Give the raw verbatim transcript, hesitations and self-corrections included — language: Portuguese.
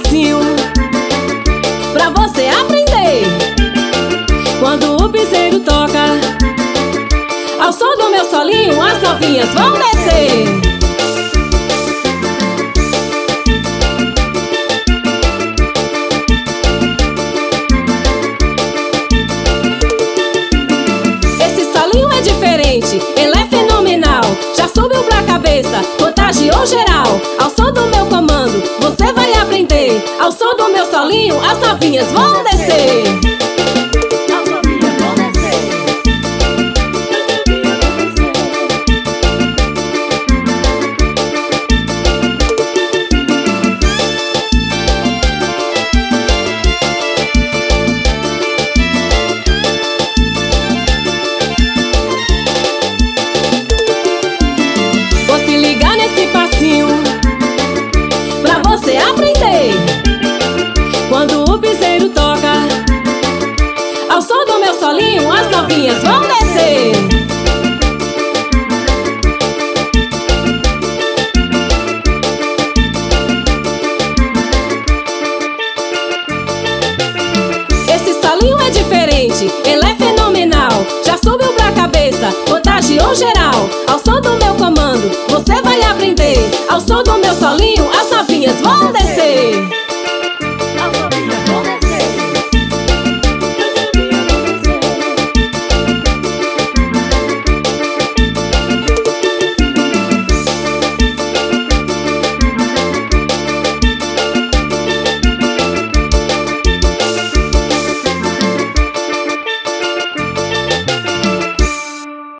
passinho pra você aprender. Quando o piseiro toca ao som do meu solinho, as novinhas vão descer. Diferente, ele é fenomenal. Já subiu pra cabeça, contagiou geral. Ao som do meu comando, você vai aprender. Ao som do meu solinho, as novinhas vão descer. Quando o piseiro toca ao som do meu solinho, as novinhas vão descer.